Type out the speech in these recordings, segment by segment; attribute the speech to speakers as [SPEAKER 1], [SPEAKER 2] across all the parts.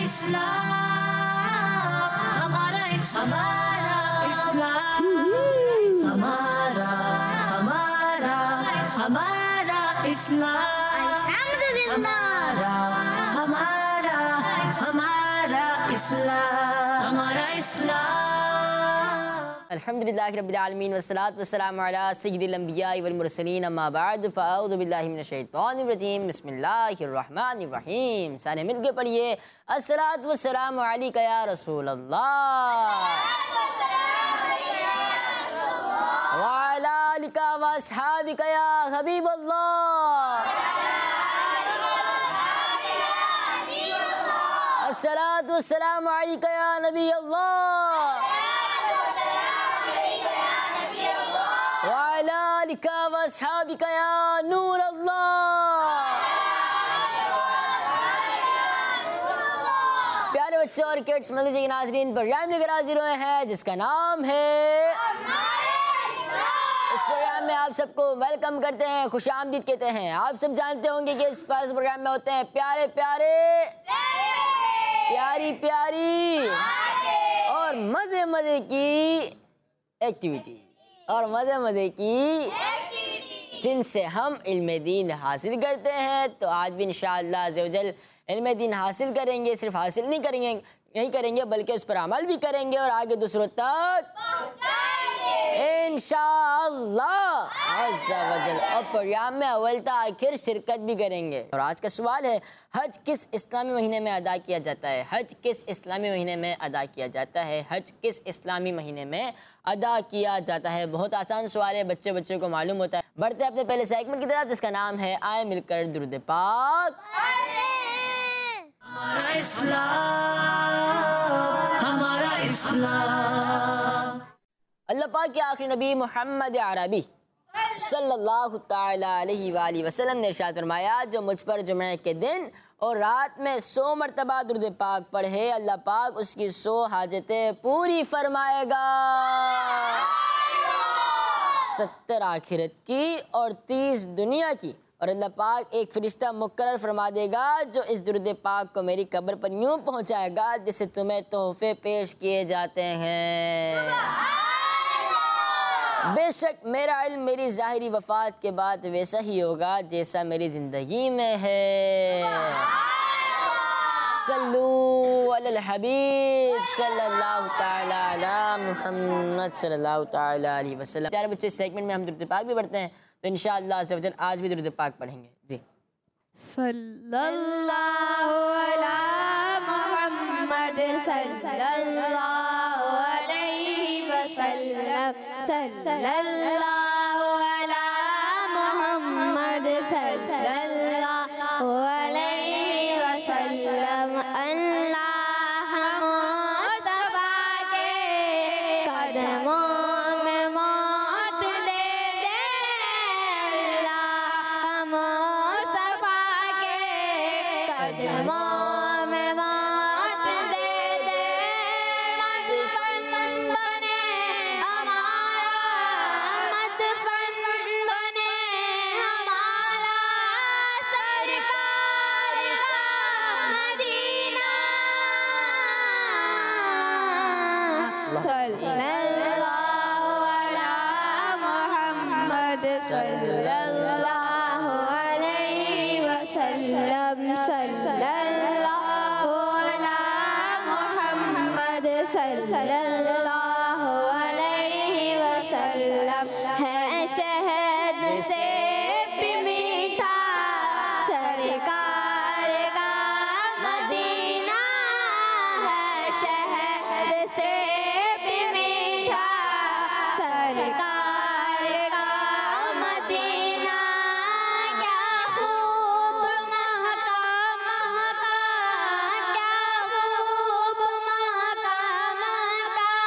[SPEAKER 1] अल्हम्दुलिल्लाहि रब्बिल आलमीन वस्सलातु वस्सलामु अला सय्यिदिल अंबिया वल मुरसलीन अम्मा बाद फ़अऊज़ु बिल्लाहि मिनश शैतानिर रजीम बिस्मिल्लाहिर रहमानिर रहीम। सारे मिलके पढ़िए अस्सलातु वस्सलामु अलैका या रसूल अल्लाह व अला आलिका व अस्हाबिका या हबीब अल्लाह। अस्सलातु वस्सलामु अलैका या नबी अल्लाह वाला लिका वसाबिका या नूर अल्लाह। प्यारे बच्चों और किड्स मदरसे के नाज़रीन, प्रोग्राम लेकर हाजिर हुए हैं जिसका नाम है। इस प्रोग्राम में आप सबको वेलकम करते हैं, खुशामदीद कहते हैं। आप सब जानते होंगे कि इस प्रोग्राम में होते हैं प्यारे प्यारे, प्यारी प्यारी और मज़े मज़े की एक्टिविटी और मज़े मज़े की जिनसे हम इल्म दीन हासिल करते हैं। तो आज भी इंशाअल्लाह अज़्ज़वजल इल्म दीन हासिल करेंगे। सिर्फ हासिल नहीं करेंगे बल्कि उस पर अमल भी करेंगे और आगे दूसरों तक इंशाअल्लाह अज़्ज़वजल। और प्रोग्राम में अव्वल से आखिर शिरकत भी करेंगे। और आज का सवाल है, हज किस इस्लामी महीने में अदा किया जाता है? हज किस इस्लामी महीने में अदा किया जाता है? हज किस इस्लामी महीने में अदा किया जाता है? बहुत आसान सवाल है, बच्चे को मालूम होता है। बढ़ते हैं अपने पहले सेगमेंट की तरफ जिसका नाम है आए मिलकर दुरूद पाक। हमारा इस्लाम अल्लाह पाक के आखिरी नबी मोहम्मद अरबी सल्लल्लाहु तआला अलैहि वसल्लम ने इरशाद फरमाया, जो मुझ पर जुमे के दिन और रात में 100 मरतबा दुरूद पाक पढ़े, अल्लाह पाक उसकी 100 हाजतें पूरी फरमाएगा। 70 आखिरत की और 30 दुनिया की। और अल्लाह पाक एक फरिश्ता मुकर्रर फरमा देगा जो इस दुरूद पाक को मेरी कब्र पर यूँ पहुँचाएगा जिससे तुम्हें तोहफे पेश किए जाते हैं। बेशक मेरा इल्म मेरी ज़ाहिरी वफ़ात के बाद वैसा ही होगा जैसा मेरी ज़िंदगी में है। सल्लू अलल हबीब सल्लल्लाहु तआला अला मुहम्मद सल्लल्लाहु तआला अलैहि वसल्लम। प्यारे बच्चे, इस सेगमेंट में हम दुरूद पाक भी पढ़ते हैं, तो इंशाअल्लाह अज़्ज़ वजल आज भी दुरूद पाक पढ़ेंगे। जी,
[SPEAKER 2] सल्लल्लाहु अला मुहम्मद सल्लल्लाहु अलैहि वसल्लम, सल्लल्लाहु अला मुहम्मद सल्लल्लाहु अलैहि वसल्लम। अल्लाह मुस्तफा के कदमों में मौत दे दे, अल्लाह मुस्तफा के कदमों में मौत दे दे। मदफन बने हमारा, मदफन बने हमारा सरकार का मदीना। सल्लल्लाहु अला मुहम्मद सल्लल्लाहु अलैहि वसल्लम, सल्लल्लाहु अला मुहम्मद सल्लल्लाहु अलैहि वसल्लम। है शहद से भी मीठा सरकार का मदीना, है शहद से भी मीठा सरकार का मदीना। क्या खूब महका महका, क्या खूब महका महका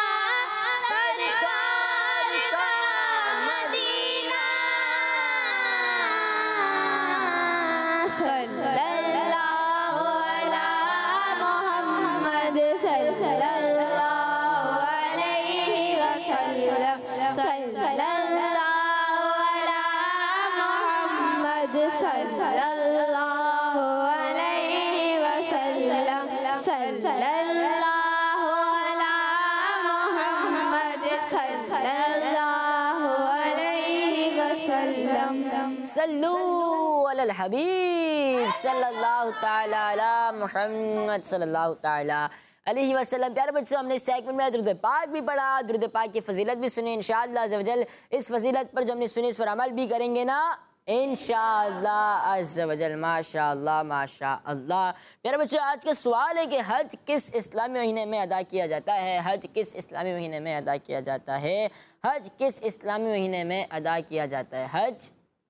[SPEAKER 2] सल्लल्लाहु अला मुहम्मद सल्लल्लाहु अलैहि वसल्लम।
[SPEAKER 1] सल्लू अलल हबीब सल्लल्लाहु ताला अला मुहम्मद सल्लल्लाहु ताला अलैहि वसल्लम। प्यारे बच्चों, हमने सेगमेंट में दुरूद पाक भी पढ़ा, दुरूद पाक की फजीलत भी सुनी। इंशाअल्लाह अज़्ज़ वजल इस फजीलत पर जो हमने सुनी इस पर अमल भी करेंगे ना, इंशाअल्लाह अज़्ज़ वजल। माशाअल्लाह माशाअल्लाह। प्यारे बच्चों, आज का सवाल है कि हज किस इस्लामी महीने में अदा किया जाता है? हज किस इस्लामी महीने में अदा किया जाता है? हज किस इस्लामी महीने में अदा किया जाता है? हज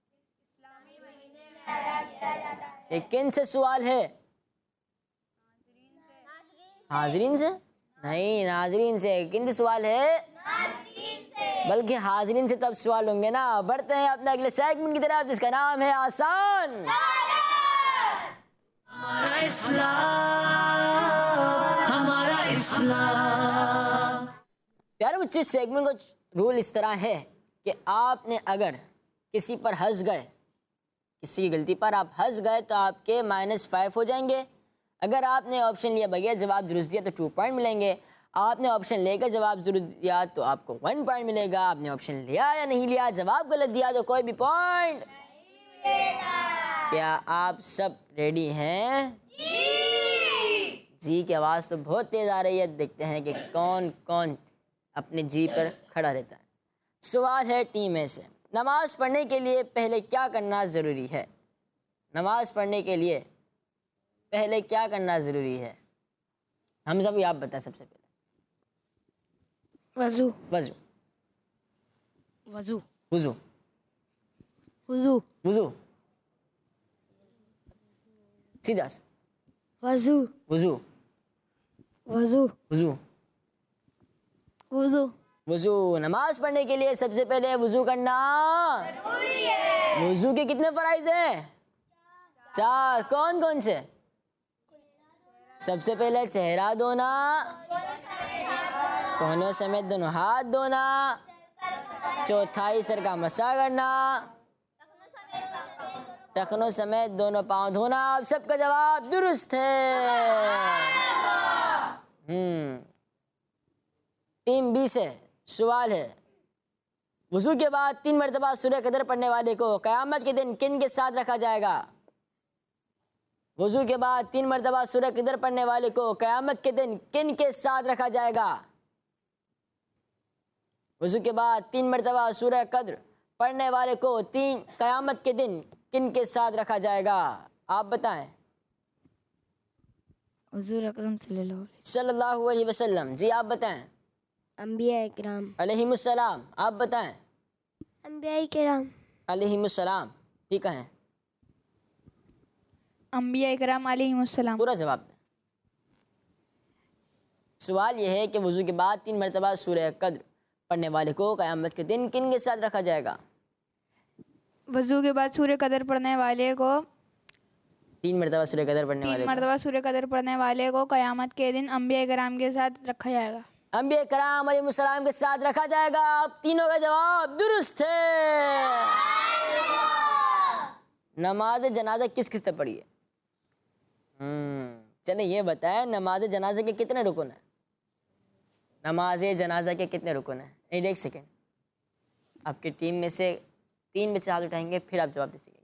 [SPEAKER 1] ये किन से सवाल है? हाजरीन से नहीं, नाजरीन से। किन से सवाल है? बल्कि हाजरीन से तब सवाल होंगे ना। बढ़ते हैं अपने अगले सेगमेंट की तरफ, जिसका नाम है आसान। हमारा इस्लाम। प्यारे बच्चे, सेगमेंट का रूल इस तरह है कि आपने अगर किसी पर हंस गए, किसी की गलती पर आप हंस गए तो आपके -5 हो जाएंगे। अगर आपने ऑप्शन लिया बगैर जवाब दुरुस्त दिया तो 2 पॉइंट मिलेंगे। आपने ऑप्शन लेकर जवाब दुरुस्त दिया तो आपको 1 पॉइंट मिलेगा। आपने ऑप्शन लिया या नहीं लिया, जवाब गलत दिया तो कोई भी पॉइंट नहीं मिलेगा। क्या आप सब रेडी हैं? जी की आवाज़ तो बहुत तेज़ आ रही है। देखते हैं कि कौन कौन अपने जी पर खड़ा रहता है। सवाल है टीम में से, नमाज पढ़ने के लिए पहले क्या करना ज़रूरी है? नमाज पढ़ने के लिए पहले क्या करना ज़रूरी है? हम सब आप बताएं। सबसे पहले
[SPEAKER 2] वज़ू
[SPEAKER 1] वज़ू
[SPEAKER 2] वज़ू
[SPEAKER 1] वज़ू
[SPEAKER 2] वज़ू
[SPEAKER 1] वज़ू सीधा
[SPEAKER 2] वज़ू
[SPEAKER 1] वज़ू
[SPEAKER 2] वज़ू
[SPEAKER 1] वज़ू
[SPEAKER 2] वज़ू
[SPEAKER 1] वज़ू। नमाज पढ़ने के लिए सबसे पहले वज़ू करना ज़रूरी है। वज़ू के कितने फ़राइज़ हैं? 4। कौन कौन से? सबसे पहले चेहरा धोना, कोहनों समेत दोनों हाथ धोना, चौथाई सर का मसा करना, टखनों समेत दोनों पाँव धोना। आप सबका जवाब दुरुस्त है। टीम बी से सवाल है, वज़ू के बाद 3 मरतबा सूरह कदर पढ़ने वाले को क़यामत के दिन किन के साथ रखा जाएगा? वज़ू के बाद 3 मरतबा सूरह कदर पढ़ने वाले को क़यामत के दिन किन के साथ रखा जाएगा? वज़ू के बाद 3 मरतबा सूरह कद्र पढ़ने वाले को क़यामत के दिन किन के साथ रखा जाएगा? आप बताएं।
[SPEAKER 2] हुज़ूर अकरम
[SPEAKER 1] सल्लल्लाहु अलैहि वसल्लम। जी आप बताएं।
[SPEAKER 2] अंबिया इकराम
[SPEAKER 1] अलैहिमुस्सलाम। आप बताएं।
[SPEAKER 2] अंबिया इकराम
[SPEAKER 1] अलैहिमुस्सलाम। ठीक है,
[SPEAKER 2] अंबिया इकराम अलैहिमुस्सलाम।
[SPEAKER 1] पूरा जवाब दें। सवाल यह है कि वज़ू के बाद 3 मरतबा सूरह कद्र पढ़ने वाले को क़यामत के दिन किन के साथ रखा जाएगा?
[SPEAKER 2] वज़ू के बाद सूरह कदर पढ़ने वाले को
[SPEAKER 1] 3 मरतबा सूरह कद्र पढ़ने वाले
[SPEAKER 2] 3 मरतबा सूरह कदर पढ़ने वाले को क़यामत के दिन अंबिया इकराम के साथ रखा जाएगा।
[SPEAKER 1] अंबिया कराम अलैहिस्सलाम के साथ रखा जाएगा। आप तीनों का जवाब दुरुस्त है। नमाज जनाजा किस किस ने पढ़ी है? चले ये बताएं, नमाज जनाजा के कितने रुकन हैं? नमाज जनाजा के कितने रुकन हैं? एक सेकेंड, आपकी टीम में से 3 बच्चे हाथ उठाएंगे, फिर आप जवाब दे सकेंगे।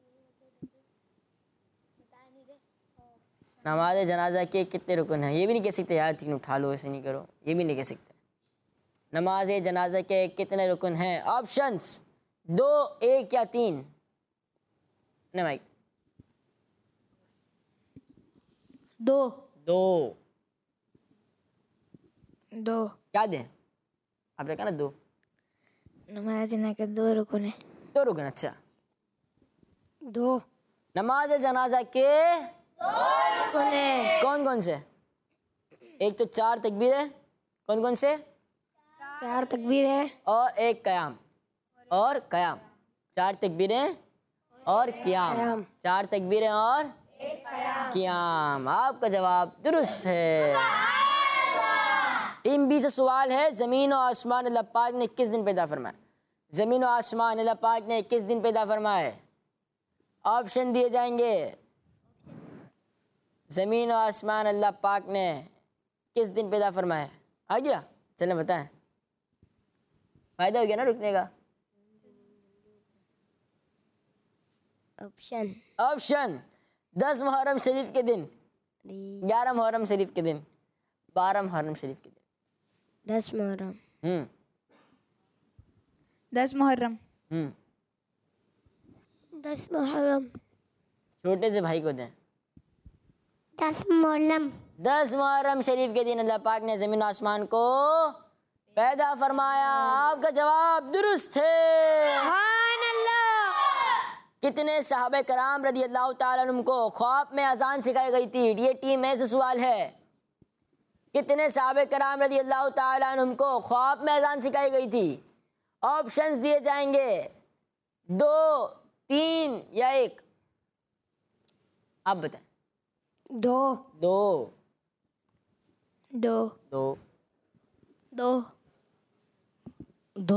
[SPEAKER 1] नमाज जनाजा के कितने रुकन हैं? ये भी नहीं कह सकते यार 3 उठा लो, ऐसे नहीं करो, ये भी नहीं कह सकते। नमाज जनाजा के कितने रुकन हैं? ऑप्शंस 2, 1 या 3। माइक
[SPEAKER 2] 2
[SPEAKER 1] 2
[SPEAKER 2] 2
[SPEAKER 1] क्या दें? आपने कहा ना 2।
[SPEAKER 2] नमाज जनाजा के 2 रुकन है।
[SPEAKER 1] 2 रुकन। अच्छा
[SPEAKER 2] 2
[SPEAKER 1] नमाज जनाजा के
[SPEAKER 2] 2 रुकन है।
[SPEAKER 1] कौन कौन से? एक तो 4 तकबीर है। कौन कौन से?
[SPEAKER 2] 4 तकबीर है
[SPEAKER 1] और एक कयाम। और कयाम 4 तकबीरें और क़याम। 4 तकबीरें और क़याम। आपका जवाब दुरुस्त है। टीम बी से सवाल है, ज़मीन और आसमान अल्लाह पाक ने किस दिन पैदा फरमाया? ज़मीन और आसमान अल्लाह पाक ने किस दिन पैदा फरमाए? ऑप्शन दिए जाएंगे। ज़मीन और आसमान अल्लाह पाक ने किस दिन पैदा फरमाया? आ गया? चलें बताएं, फ़ायदा हो गया ना रुकने का। ऑप्शन 10 मुहर्रम शरीफ के दिन, 11 मुहर्रम शरीफ के दिन, 12 मुहर्रम शरीफ के दिन।
[SPEAKER 3] 10 मुहर्रम।
[SPEAKER 2] 10 मुहर्रम।
[SPEAKER 3] 10 मुहर्रम।
[SPEAKER 1] छोटे से भाई को दें।
[SPEAKER 3] 10 मुहर्रम।
[SPEAKER 1] 10 मुहर्रम शरीफ के दिन अल्लाह पाक ने ज़मीन आसमान को पैदा फरमाया। आपका जवाब दुरुस्त है।
[SPEAKER 3] सुभान अल्लाह।
[SPEAKER 1] कितने सहाबे कराम रदी अल्लाह ताला अन्हुम को ख्वाब में अजान सिखाई गई थी? ये टीम में से सवाल है। कितने सहाबे कराम रदी अल्लाह ताला अन्हुम को ख्वाब में अजान सिखाई गई थी? ऑप्शंस दिए जाएंगे, 2, 3 या 1। आप बताएं।
[SPEAKER 3] 2।
[SPEAKER 1] 2।
[SPEAKER 2] 2।
[SPEAKER 1] 2।
[SPEAKER 2] 2।
[SPEAKER 3] 2।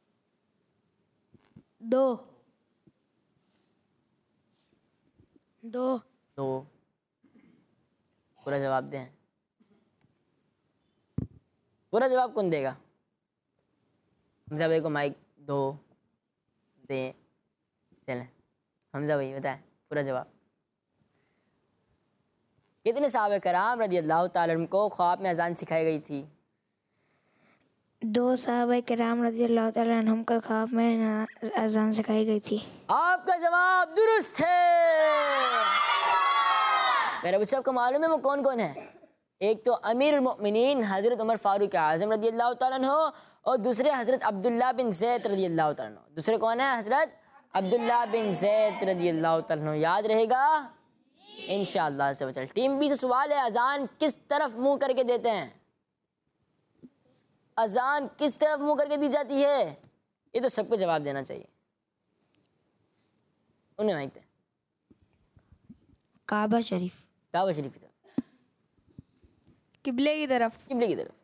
[SPEAKER 2] 2।
[SPEAKER 3] 2।
[SPEAKER 1] 2। पूरा जवाब दें। पूरा जवाब कौन देगा? हमजा भाई को माइक दो दें। चलें हमजा भाई बताएं पूरा जवाब। कितने सहाबे कराम रदी अल्लाह ताला अन्हुम को ख्वाब में अजान सिखाई गई थी?
[SPEAKER 3] 2 सहाबा किराम रज़ी अल्लाह ताला अन्हुम को ख्वाब में अजान सिखाई गई थी।
[SPEAKER 1] आपका जवाब दुरुस्त है। मेरे बच्चे आपको मालूम है वो कौन कौन है? एक तो अमीरुल मोमिनीन हज़रत उमर फारूक आज़म रदी अल्लाह ताला अन्हु और दूसरे हज़रत अब्दुल्ला बिन ज़ैद रदी अल्लाह ताला अन्हु। दूसरे कौन है? हज़रत अब्दुल्ला बिन ज़ैद रदी अल्लाह ताला अन्हु। याद रहेगा इंशाअल्लाह से। चल टीम बी से सवाल है, अजान किस तरफ मुंह करके देते हैं? अजान किस तरफ मुंह करके दी जाती है? ये तो सबको जवाब देना चाहिए। उन्हें मांगते हैं।
[SPEAKER 3] काबा शरीफ।
[SPEAKER 1] काबा शरीफ की तरफ।
[SPEAKER 2] किबले की तरफ।
[SPEAKER 1] किबले की तरफ।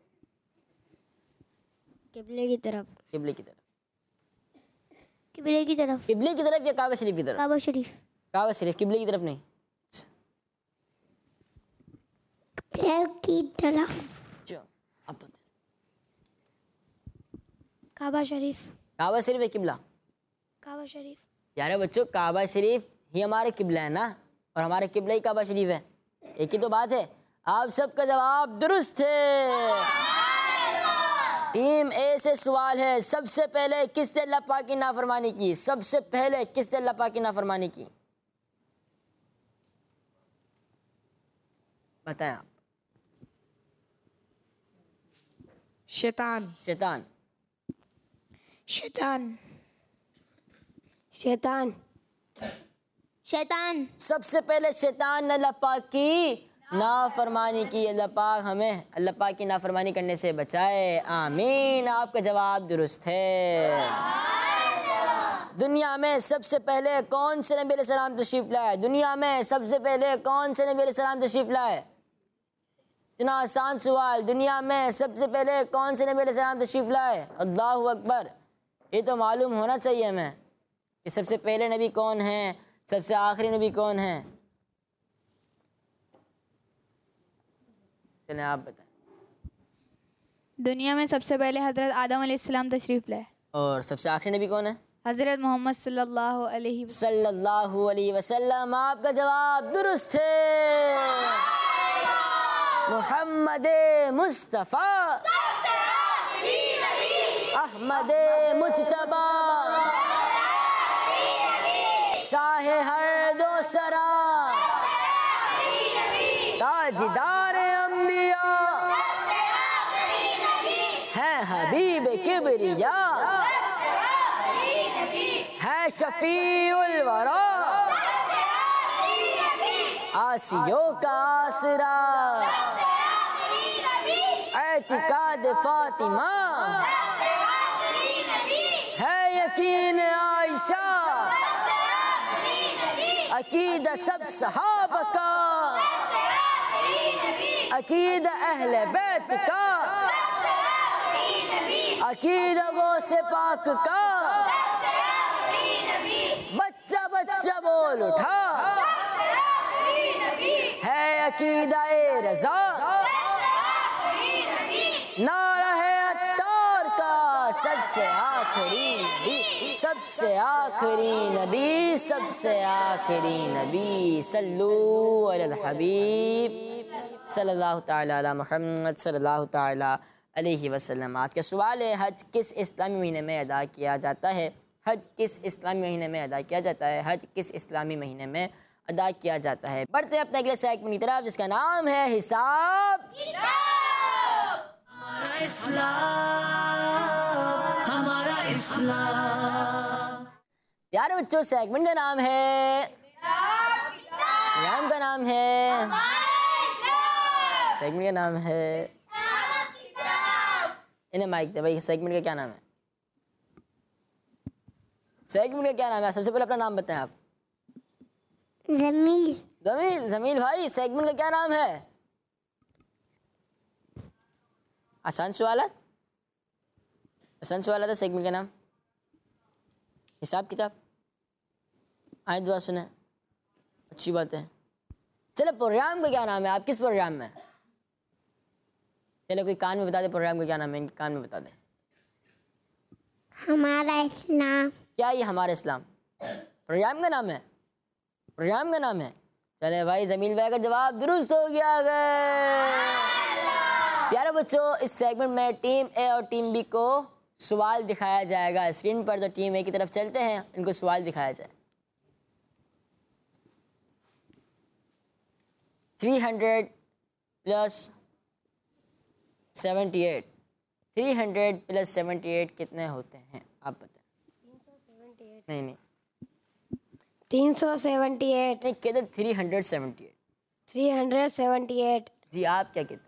[SPEAKER 3] किबले की तरफ।
[SPEAKER 1] किबले की तरफ।
[SPEAKER 3] किबले की तरफ।
[SPEAKER 1] किबले की तरफ या काबा शरीफ की तरफ?
[SPEAKER 3] काबा शरीफ।
[SPEAKER 1] काबा शरीफ, किबले की तरफ नहीं।
[SPEAKER 3] किबले की तरफ।
[SPEAKER 1] जो अब बताएं।
[SPEAKER 3] काबा शरीफ।
[SPEAKER 1] काबा शरीफ है किबला?
[SPEAKER 3] काबा शरीफ।
[SPEAKER 1] यार बच्चों काबा शरीफ ही हमारे किबला है ना, और हमारे किबला ही काबा शरीफ है। एक ही तो बात है। आप सबका जवाब दुरुस्त है। टीम ए से सवाल है, सबसे पहले किसने अल्लाह पाक की नाफरमानी की? सबसे पहले किसने अल्लाह पाक की नाफरमानी की? बताएं आप।
[SPEAKER 2] शैतान।
[SPEAKER 1] शैतान।
[SPEAKER 3] शैतान। शैतान। शैतान।
[SPEAKER 1] सबसे पहले शैतान ने अल्लाह पाक की नाफरमानी की। अल्लाह पाक हमें अल्लाह पाक की नाफरमानी करने से बचाए, आमीन। आपका जवाब दुरुस्त है। दुनिया में सबसे पहले कौन से नबी अलैहिस्सलाम तशरीफ लाए? दुनिया में सबसे पहले कौन से नबी अलैहिस्सलाम तशरीफ लाए? इतना आसान सवाल। दुनिया में सबसे पहले कौन से नबी अलैहिस्सलाम तशरीफ लाए? अल्लाहु अकबर। ये तो मालूम होना चाहिए हमें कि सबसे पहले नबी कौन है, सबसे आखिरी नबी कौन है। चलें आप बताएं।
[SPEAKER 2] दुनिया में सबसे पहले हज़रत आदम अलैहिस्सलाम तशरीफ़ लाए।
[SPEAKER 1] और सबसे आखिरी नबी कौन है?
[SPEAKER 2] हज़रत मोहम्मद सल्लल्लाहु अलैहि
[SPEAKER 1] वसल्लम। आपका जवाब दुरुस्त है। मोहम्मद मुस्तफ़ा अहमद मुज्तबा शाह हर दो सरा ताजदार अंबिया है हबीब किबरिया है शफीउल वरा आसियों का आसरा एतिकाद फातिमा है यकीन आयशा अकीदा सब सहाबा का अकीदा अहले बैत का अकीदा गौसे पाक का बच्चा बच्चा बोल उठा है अकीदाए रज़ा, नारा है अत्तार का सबसे आखिरी नबी, सबसे आखिरी नबी, सबसे आखिरी नबी। सल्लू अलल हबीब सल्लल्लाहु ताला अला मुहम्मद सल्लल्लाहु ताला अलैहि वसल्लम। आज का सवाल है, हज किस इस्लामी महीने में अदा किया जाता है? हज किस इस्लामी महीने में अदा किया जाता है? हज किस इस्लामी महीने में अदा किया जाता है? बढ़ते हैं अपने अगले सेगमेंट की तरफ, जिसका नाम है हिसाब किताब। हमारा इस्लाम। प्यारे बच्चों, सेगमेंट का नाम है प्रोग्राम का नाम है सेगमेंट का नाम है इन्हें माइक दे भाई। सेगमेंट का क्या नाम है? सेगमेंट का क्या नाम है? सबसे पहले अपना नाम बताएं आप।
[SPEAKER 3] जमील।
[SPEAKER 1] जमील, जमील भाई, सेगमेंट का क्या नाम है? आसान सवाल है, आसान सवाल है। सेगमेंट का नाम हिसाब किताब। आए दुआ सुने, अच्छी बात है। चलो, प्रोग्राम का क्या नाम है? आप किस प्रोग्राम में? चलो, कोई कान में बता दे प्रोग्राम का क्या नाम है, इनके कान में बता दे।
[SPEAKER 3] हमारा इस्लाम। क्या
[SPEAKER 1] ये हमारा इस्लाम प्रोग्राम का नाम है? प्रोग्राम का नाम है। चले भाई, जमील भाई का जवाब दुरुस्त हो गया। प्यारे बच्चों, इस सेगमेंट में टीम ए और टीम बी को सवाल दिखाया जाएगा स्क्रीन पर। तो टीम ए की तरफ चलते हैं, इनको सवाल दिखाया जाए। 300 + 78, 300 + 78 कितने होते हैं? आप बताएं। 378 नहीं
[SPEAKER 3] 378।
[SPEAKER 1] नहीं, कहते 378।
[SPEAKER 3] 378।
[SPEAKER 1] जी, आप क्या कहते हैं?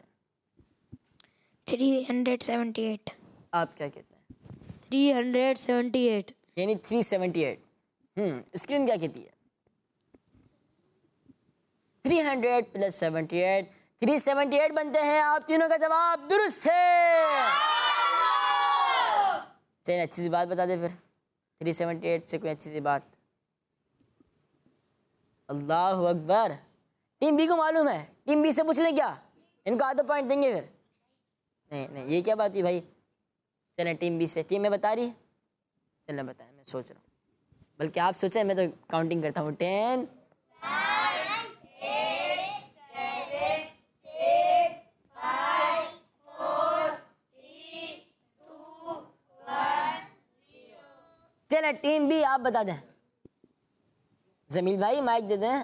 [SPEAKER 3] 378।
[SPEAKER 1] आप क्या कहते हैं?
[SPEAKER 3] 378।
[SPEAKER 1] यानी 378। स्क्रीन क्या कहती है? 300 + 78, 378 बनते हैं। आप तीनों का जवाब दुरुस्त है। चलिए, अच्छी सी बात बता दे फिर। 378 से कोई अच्छी सी बात। अल्लाहु अकबर। टीम बी को मालूम है? टीम बी से पूछ लें क्या? इनको आधा पॉइंट देंगे फिर? नहीं, ये क्या बात हुई भाई? चलें टीम बी से। टीम में बता रही है? चलें बताएं, मैं सोच रहा हूँ। बल्कि आप सोचें, मैं तो काउंटिंग करता हूँ। 10 चलें टीम बी आप बता दें। जमील भाई माइक दे दें।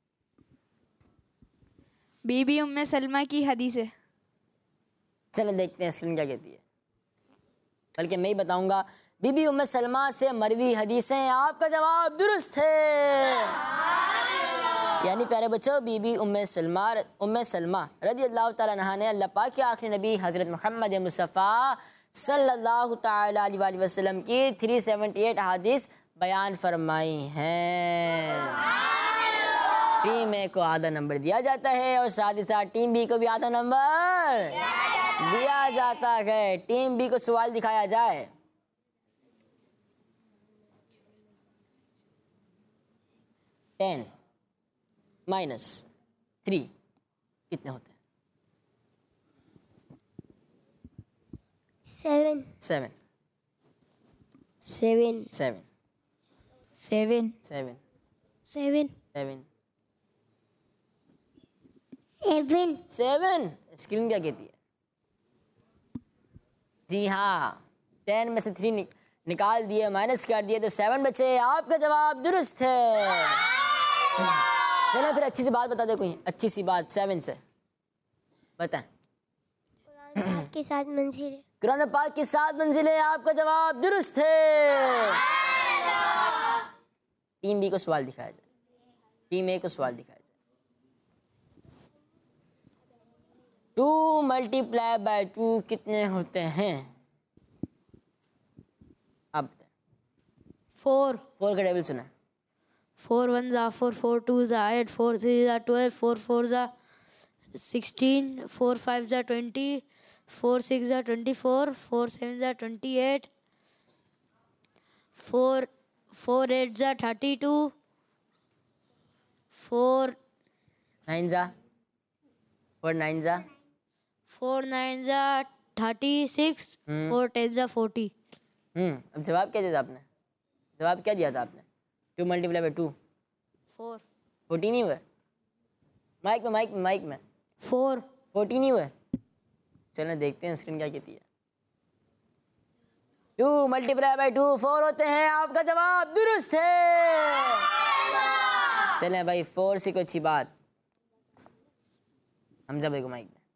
[SPEAKER 2] बीबी उम्मे सलमा की हदीस है।
[SPEAKER 1] चलें देखते हैं स्क्रीन क्या कहती है। बल्कि मैं ही बताऊंगा। बीबी उम्मे सलमा से मरवी हदीसें। आपका जवाब दुरुस्त है। यानी प्यारे बच्चों, बीबी उम्मे सलमा रज़ी अल्लाह ताला अन्हा ने अल्लाह पाक के आखिरी नबी हज़रत मोहम्मद मुस्तफ़ा सल्लल्लाहु ताला अलैहि वसल्लम की 378 हदीस बयान फरमाई हैं। टीम ए को आधा नंबर दिया जाता है और साथ ही साथ टीम बी को भी आधा नंबर दिया जाता है। टीम बी को सवाल दिखाया जाए। -10 - 3 कितने होते हैं?
[SPEAKER 3] 7
[SPEAKER 1] 7
[SPEAKER 3] 7
[SPEAKER 1] 7
[SPEAKER 3] 7
[SPEAKER 1] 7
[SPEAKER 3] 7
[SPEAKER 1] 7
[SPEAKER 3] 7
[SPEAKER 1] 7। स्क्रीन क्या कहती है? जी हाँ, 10 में से 3 निकाल दिए, माइनस कर दिए तो 7 बचे। आपका जवाब दुरुस्त है। चलो फिर अच्छी सी बात बता दे, कोई अच्छी सी बात 7 से बताएं।
[SPEAKER 3] कुरान के 7 मंजिलें।
[SPEAKER 1] कुरान पाक की 7 मंजिलें। आपका जवाब दुरुस्त है। टीम बी को सवाल दिखाया जाए। टीम ए को सवाल दिखाया जाए। 2 × 2 कितने होते हैं? आप बताएं।
[SPEAKER 2] 4
[SPEAKER 1] 4 का टेबल सुना है?
[SPEAKER 2] 4 1 ज़ा 4 4 2 ज़ा 8 4 3 ज़ा 12 4 4 ज़ा 16 4 5 ज़ा 20 4 6 ज़ा 24 4 7 ज़ा 28 4 8 ज़ा 32 4
[SPEAKER 1] 9 जा 4 9 जा
[SPEAKER 2] 4 9 जा 36, 4 10 जा 40।
[SPEAKER 1] अब जवाब क्या दिया था आपने? जवाब क्या दिया था आपने? 2 मल्टीप्लाई बाई 2
[SPEAKER 2] 4
[SPEAKER 1] 14 ही हुआ। माइक में
[SPEAKER 2] 4
[SPEAKER 1] 14 ही हुआ। चलो देखते हैं स्क्रीन क्या कहती है। 2 मल्टीप्लाई बाई 2 4 होते हैं। आपका जवाब दुरुस्त है। चलें भाई 4 से कोई अच्छी बात। हमजा भाई को माइक में।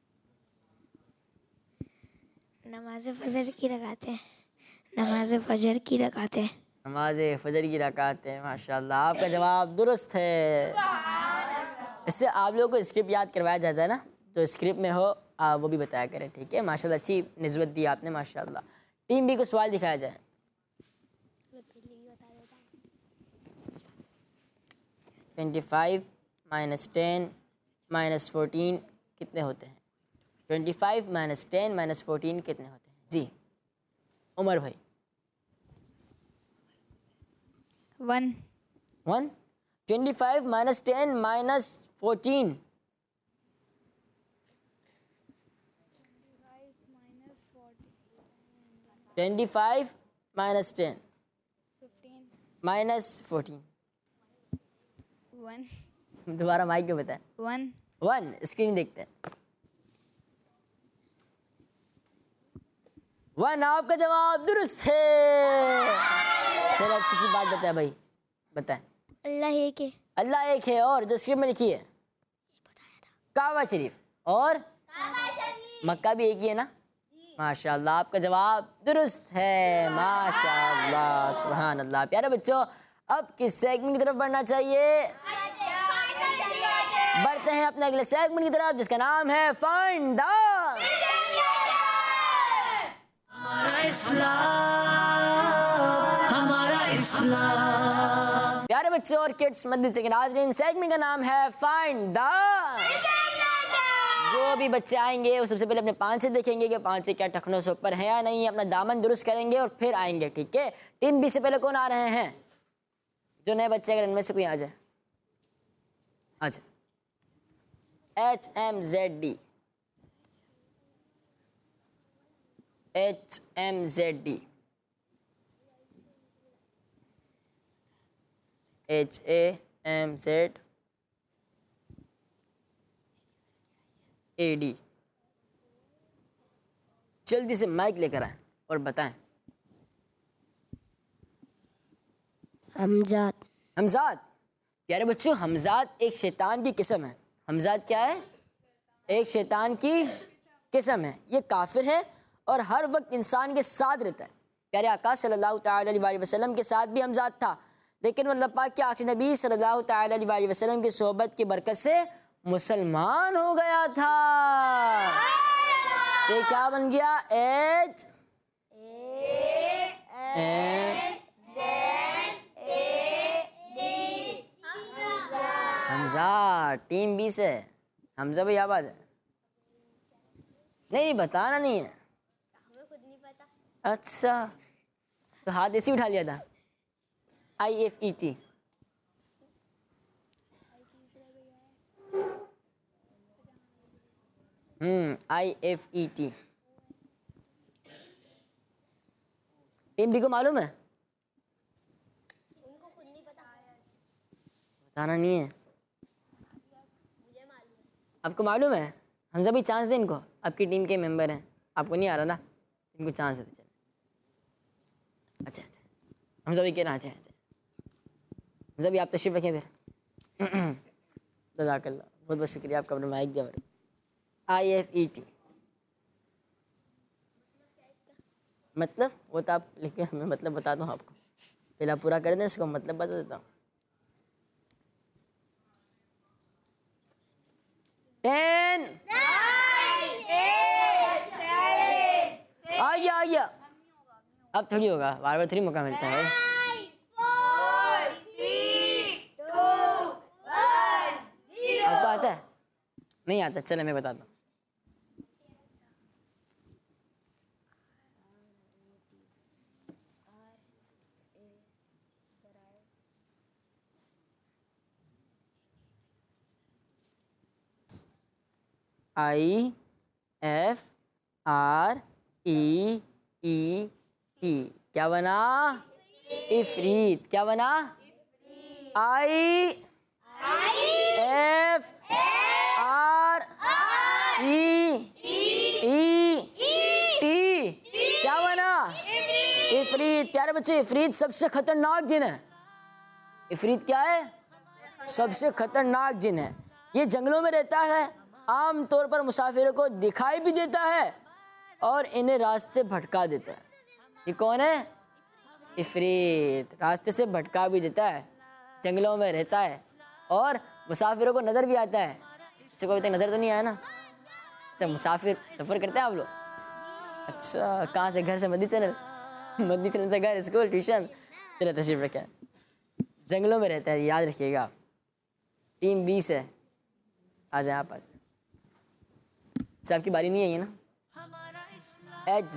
[SPEAKER 3] नमाज फजर की रकातें हैं। नमाज फजर की रकातें हैं।
[SPEAKER 1] नमाज फजर की रकात है। माशाल्लाह आपका जवाब दुरुस्त है। इससे आप लोगों को स्क्रिप्ट याद करवाया जाता है ना, तो स्क्रिप्ट में हो वो भी बताया करें, ठीक है। माशाल्लाह अच्छी निस्बत दी आपने माशाल्लाह। टीम बी को सवाल दिखाया जाए। 25 माइनस 10 माइनस 14 कितने होते हैं? 25 माइनस 10 माइनस 14 कितने होते हैं? जी उमर भाई।
[SPEAKER 3] 1
[SPEAKER 1] 1 25 माइनस 10 माइनस 14 25 माइनस 10 माइनस 14
[SPEAKER 3] 1
[SPEAKER 1] दोबारा माइक पे बताएं।
[SPEAKER 3] 1
[SPEAKER 1] 1 स्क्रीन देखते हैं। 1 आपका जवाब दुरुस्त है। चलो अच्छी सी बात बताएं भाई, बताएं।
[SPEAKER 3] अल्लाह एक है।
[SPEAKER 1] अल्लाह एक है और जो स्क्रीन में लिखी है काबा शरीफ और मक्का भी एक ही है ना। माशाल्लाह आपका जवाब दुरुस्त है। माशाल्लाह सुभान अल्लाह। प्यारे बच्चों अब किस सेगमेंट की तरफ बढ़ना चाहिए? बढ़ते हैं अपने अगले सेगमेंट की तरफ जिसका नाम है फाइंड द प्यारे बच्चों और किड्स मद्रसे के नाज़रीन, सेगमेंट का नाम है फाइंड द। जो भी बच्चे आएंगे वो सबसे पहले अपने 5 से देखेंगे कि 5 से क्या टखनों से ऊपर है या नहीं, अपना दामन दुरुस्त करेंगे और फिर आएंगे, ठीक है। टीम बी से पहले कौन आ रहे हैं? जो नए बच्चे, अगर इनमें से कोई आ जाए। अच्छा HMZD HMZD HAMZAD जल्दी से माइक लेकर आए और बताएं।
[SPEAKER 2] हमजाद।
[SPEAKER 1] हमजाद। प्यारे बच्चों हमजाद एक शैतान की किस्म है। हमजाद क्या है? एक शैतान की किस्म है। ये काफिर है और हर वक्त इंसान के साथ रहता है। प्यारे आका सल्लल्लाहु तआला अलैहि वसल्लम के साथ भी हमजाद था, लेकिन अल्लाह पाक के आखिरी नबी सल्लल्लाहु तआला अलैहि वसल्लम की सोहबत की बरकत से मुसलमान हो गया था। तो क्या बन गया? हमजा। टीम बी से हमजा भाई आवाज है? नहीं बताना नहीं है। हमें खुद नहीं पता। अच्छा तो हाथ ऐसे उठा लिया था। IFET IFET टीम बी को मालूम है? उनको खुद नहीं पता। बताना नहीं है। आपको मालूम है? हमजा भी चांस दें इनको, आपकी टीम के मेंबर हैं। आपको नहीं आ रहा ना, इनको चांस देते चले। अच्छा हमजा भी कह रहे हैं। हमजा भी आप तशरीफ रखें फिर। जज़ाकल्लाह, बहुत बहुत शुक्रिया आपका, अपने माइक दिया। IFET मतलब वो तो आप लिख के मैं मतलब बताता हूँ आपको। पहले आप पूरा कर दें इसको, मतलब बता देता हूँ। 10 आइए अब थोड़ी होगा, बार बार थोड़ी मौका मिलता है।
[SPEAKER 4] 4 3 2 1
[SPEAKER 1] आपको आता है? नहीं आता? चले मैं बताता हूँ। IFREET। क्या बना? इफरीत। क्या बना? IFREET। क्या बना? इफरीत। प्यारे बच्चे, इफरीत सबसे खतरनाक जिन है। इफरीत क्या है? सबसे खतरनाक जिन है। ये जंगलों में रहता है, आम तौर पर मुसाफिरों को दिखाई भी देता है और इन्हें रास्ते भटका देता है। ये कौन है? इफरीत। रास्ते से भटका भी देता है, जंगलों में रहता है और मुसाफिरों को नज़र भी आता है। किसी को अभी तक नज़र तो नहीं आया ना? अच्छा, मुसाफिर सफ़र करते हैं आप लोग? अच्छा, कहाँ से? घर से मदनी चैनल, मदनी चैनल से घर, स्कूल, ट्यूशन। चलो तशरीफ रखें। जंगलों में रहता है, याद रखिएगा। टीम 20 है, आ जाए आप, आ जाए। अच्छा, आपकी बारी नहीं है ये ना? HZ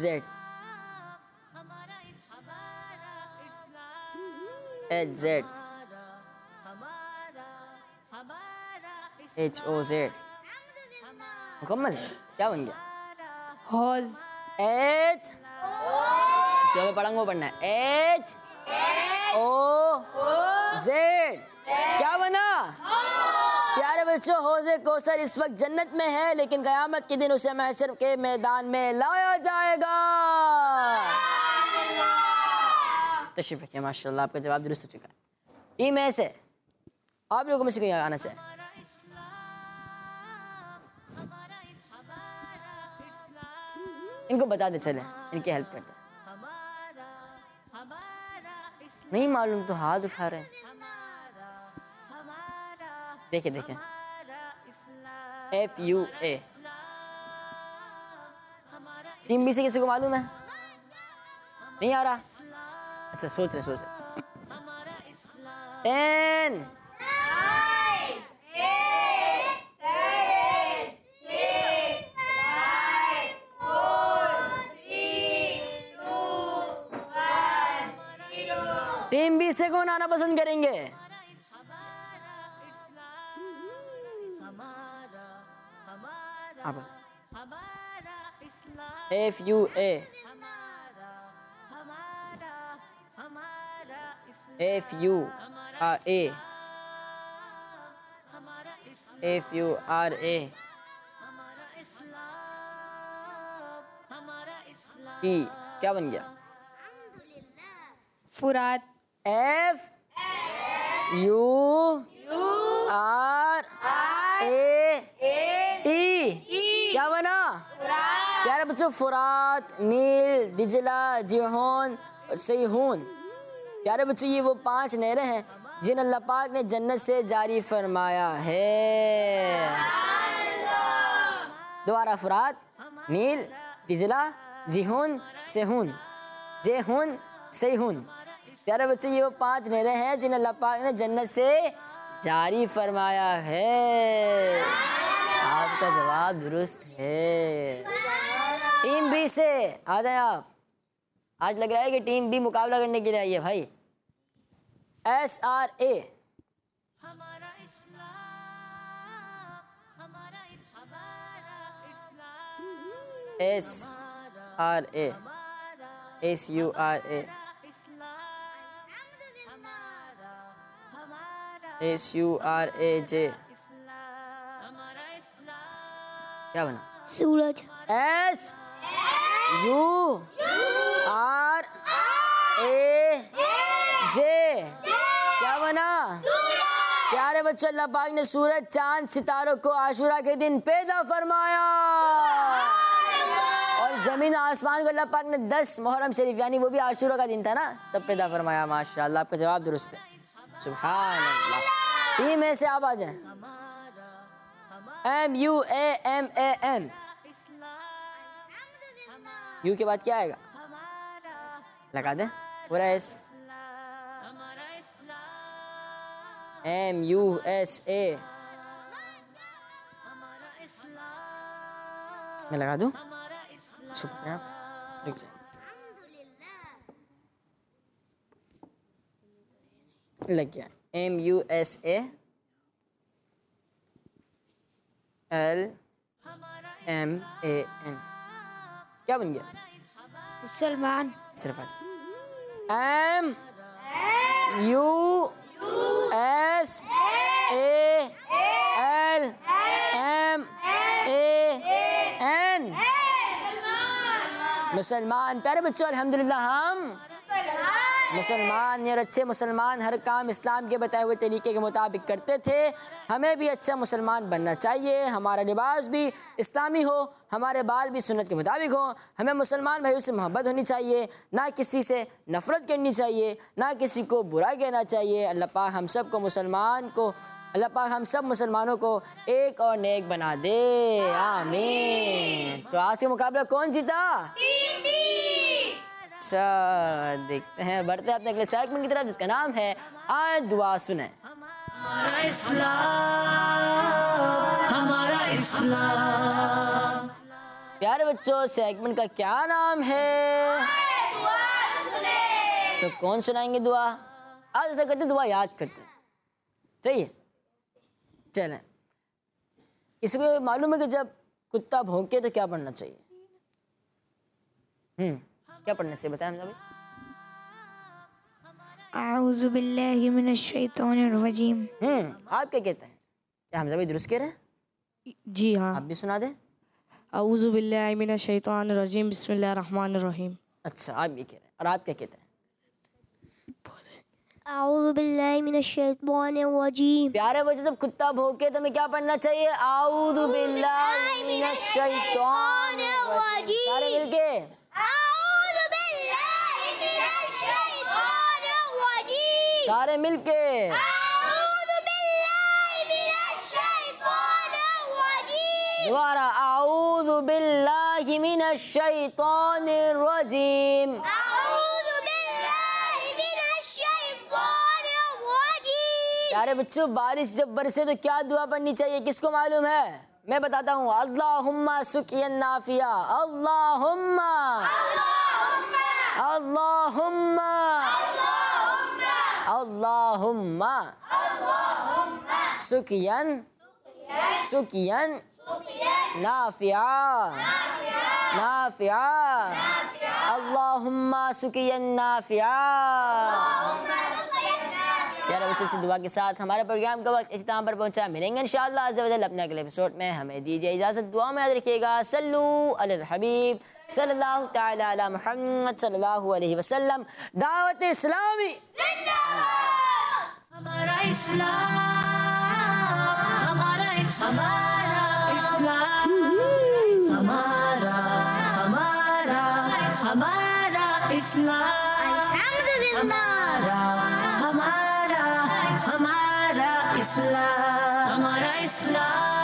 [SPEAKER 1] HOZ मुकम्मल। क्या बन गया?
[SPEAKER 2] हौज।
[SPEAKER 1] H जो मैं पढ़ाऊंगा वो पढ़ना है। HOZ। क्या बना? प्यारे बच्चों, हौज़े कौसर इस वक्त जन्नत में है, लेकिन क़यामत के दिन उसे महशर के मैदान में लाया जाएगा। तशरीफ रखिए। माशाल्लाह, आपका जवाब दुरुस्त हो चुका है। टीम ए से आप लोगों में से कोई आना चाहिए? इनको बता दे, चले इनकी हेल्प करते हैं। नहीं मालूम तो हाथ उठा रहे हैं। देखिए देखिए, FUA। टीम बी से किसी को मालूम है? नहीं आ रहा? अच्छा, सोच रहे 10 टीम बी से कौन आना पसंद करेंगे? FUA FURA T। क्या बन गया?
[SPEAKER 2] फुरात।
[SPEAKER 1] FURAT। क्या बना? प्यारे बच्चों, फुरात, नील, दिजला, जिहोन और सईहून। प्यारे बच्चों, ये वो 5 नहरें हैं जिन्हें अल्लाह पाक ने जन्नत से जारी फरमाया है। दोबारा, फुरात, नील, दिजला, जिहोन, सेहून, जेहून, सईहून। प्यारे बच्चे, ये वो 5 नहरें हैं जिन्हें अल्लाह पाक ने जन्नत से जारी फरमाया है। आपका जवाब दुरुस्त है। टीम बी से आ जाए आप। आज लग रहा है कि टीम बी मुकाबला करने के लिए आई है भाई। SRA SURA SURAJ। क्या बना?
[SPEAKER 3] सूरज।
[SPEAKER 1] SURAJ। क्या बना? प्यारे बच्चों, अल्लाह पाक ने सूरज, चांद, सितारों को आशूरा के दिन पैदा फरमाया और जमीन आसमान को अल्लाह पाक ने 10 मुहर्रम शरीफ, यानी वो भी आशूरा का दिन था ना, तब पैदा फरमाया। माशाअल्लाह, आपका जवाब दुरुस्त है। सुभान अल्लाह। टीम में से आप आ जाएं। MUAMAN। यू के बाद क्या आएगा? लगा दें पूरा एस। MUSA। मैं लगा दूं? छुप गए आप, रुक जाए। लग गया। MUSA L MAN क्या बन गया?
[SPEAKER 3] मुसलमान।
[SPEAKER 1] सिर्फ ऐसे MUSALMAN मुसलमान। प्यारे बच्चों अल्हम्दुलिल्लाह हम मुसलमान और अच्छे मुसलमान हर काम इस्लाम के बताए हुए तरीके के मुताबिक करते थे। हमें भी अच्छा मुसलमान बनना चाहिए। हमारा लिबास भी इस्लामी हो, हमारे बाल भी सुन्नत के मुताबिक हो। हमें मुसलमान भाइयों से मोहब्बत होनी चाहिए, ना किसी से नफ़रत करनी चाहिए, ना किसी को बुरा कहना चाहिए। अल्लाह पाक हम सब को अल्लाह पाक हम सब मुसलमानों को एक और नेक बना दे, आमीन। तो आज का मुकाबला कौन जीता? अच्छा देखते हैं, बढ़ते हैं अपने अगले सेगमेंट की तरफ जिसका नाम है आज दुआ सुने।
[SPEAKER 5] हमारा इस्लाम।
[SPEAKER 1] प्यारे बच्चों सेगमेंट का क्या नाम है? तो कौन सुनाएंगे दुआ? आज ऐसा करते दुआ याद करते हैं, सही है? चलें, किसी को मालूम है कि जब कुत्ता भौंके तो क्या पढ़ना चाहिए? क्या पढ़ने से बताएं हम भाई।
[SPEAKER 3] आऊज़ु बिल्लाहि मिनश शैतानिर रजीम।
[SPEAKER 1] आप क्या कहते हैं? क्या हमजा भाई दुरुस्त कह रहे हैं?
[SPEAKER 2] जी हाँ।
[SPEAKER 1] आप भी सुना दें।
[SPEAKER 2] औज़ु बिल्लाहि मिनश शैतानिर रजीम बिस्मिल्लाहिर रहमानिर रहीम।
[SPEAKER 1] अच्छा आप भी कह रहे हैं, और आप क्या कहते हैं?
[SPEAKER 4] आऊज़ु बिल्लाहि मिनश शैतानिर रजीम।
[SPEAKER 1] प्यारे बच्चे जब कुत्ता भौंके तो हमें क्या पढ़ना चाहिए? आऊज़ु बिल्लाहि मिनश शैतानिर रजीम। सारे मिलके
[SPEAKER 4] आऊज़ु बिल्लाहि मिनश शैतानिर रजीम।
[SPEAKER 1] सारे मिलके
[SPEAKER 4] आऊज़ु बिल्लाहि मिनश शैतानिर रजीम।
[SPEAKER 1] दोबारा आऊज़ु बिल्लाहि मिनश शैतानिर रजीम।
[SPEAKER 4] आऊज़ु बिल्लाहि मिनश शैतानिर रजीम।
[SPEAKER 1] प्यारे बच्चों बारिश जब बरसे तो क्या दुआ पढ़नी चाहिए? किसको मालूम है? मैं बताता हूँ। अल्लाहुम्मा सुकियन नाफिया, अल्लाहुम्मा अल्लाहुम्मा अल्लाहुम्मा सुकियन नाफिया अल्लाहुम्मा सुकियन नाफिया। प्यारे बच्चों से दुआ के साथ हमारे प्रोग्राम का वक्त इख्तिताम पर पहुंचा। मिलेंगे इंशाअल्लाह अज़्ज़ा वजल अपने अगले एपिसोड में। हमें दीजिए इजाज़त, दुआ में याद रखिएगा। सल्लू अलल हबीब सल्लल्लाहु तआला अला मुहम्मद सल्लल्लाहु अलैहि वसल्लम। दावत इस्लामी
[SPEAKER 5] हमारा इस्लाम, हमारा इस्लाम, हमारा इस्लाम, हमारा इस्लाम, हमारा इस्लाम।